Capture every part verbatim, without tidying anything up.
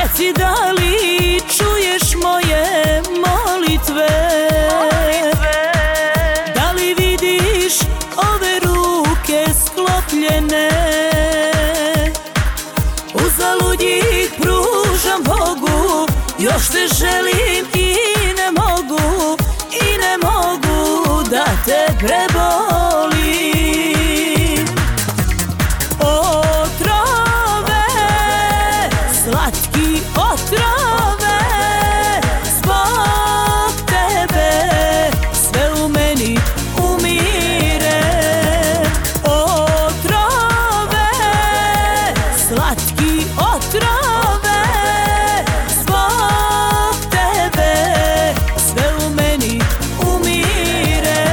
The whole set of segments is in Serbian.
Reci da li čuješ moje molitve, da li vidiš ove ruke sklopljene, uzalud ih pružam Bogu, još te želim i ne mogu, i ne mogu da te prebolim. Otrove, slatki otrove, zbog tebe sve u meni umire. Otrove, slatki otrove, zbog tebe sve u meni umire.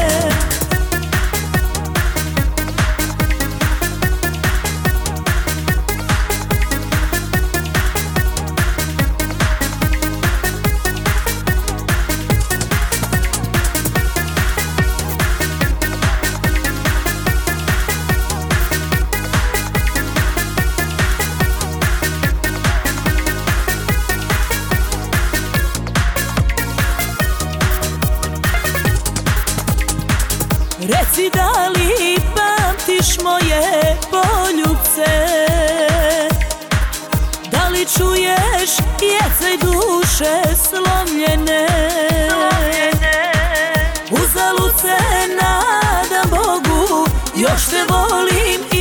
Reci da li pamtiš moje poljubce, da li čuješ jecaj duše slomljene, uzalud se nadam Bogu, još te volim